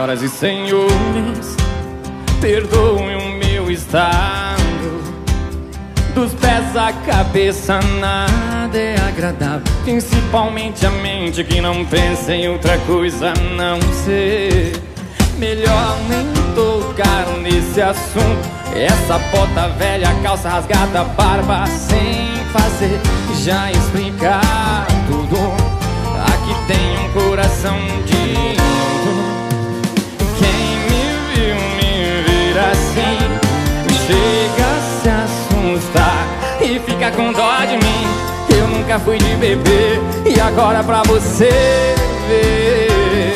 Senhoras e senhores, perdoem o meu estado. Dos pés à cabeça nada é agradável, principalmente a mente que não pensa em outra coisa a não ser. Melhor nem tocar nesse assunto. Essa bota velha, calça rasgada, barba sem fazer. Já explicar tudo. Aqui tem um coração de novo. Quem me viu me vir assim chega a se assustar e fica com dó de mim. Eu nunca fui de beber e agora pra você ver.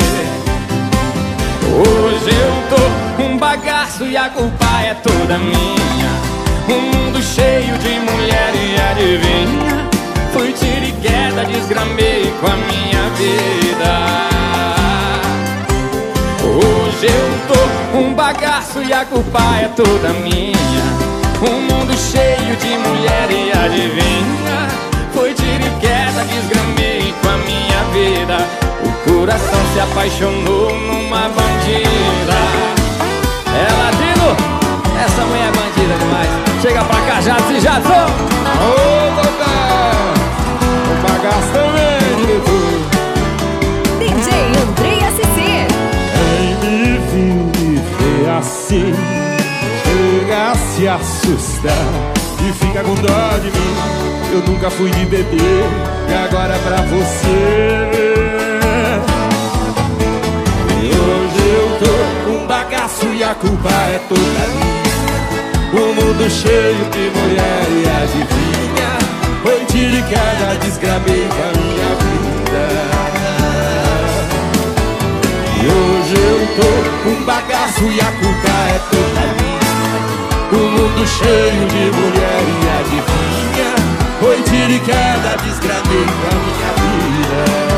Hoje eu tô um bagaço e a culpa é toda minha. Um mundo cheio de mulher e adivinha, fui tiro e queda, desgramei com a minha vida. Hoje eu tô um bagaço e a culpa é toda minha. Um mundo cheio de mulher e adivinha, foi tiro e queda, desgramei com a minha vida. O coração se apaixonou numa bandida. É latino? Essa mulher é bandida demais. Chega pra cá, Jadson e Jadson. Ô, Totó, o bagaço também, diretor. DJ Andrei ACC. Quem me viu me ver assim chega a se assustar e fica com dó de mim. Eu nunca fui de beber e agora é pra você. E hoje eu tô um bagaço e a culpa é toda minha. O mundo cheio de mulher e adivinha, foi tiro e queda, desgramei com a minha vida. E hoje eu tô um bagaço e a culpa é toda minha. O mundo cheio de mulher e adivinha, foi tiro e queda, desgramei com a minha vida.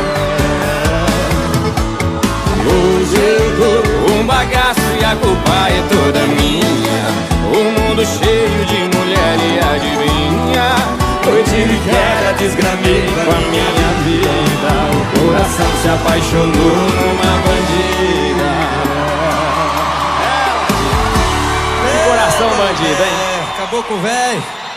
E hoje eu tô um bagaço e a culpa é toda minha. O mundo cheio de mulher e adivinha, foi tiro e queda, desgramei com a minha vida. O coração se apaixonou numa bandida. Coração bandido, hein? Acabou com o véio.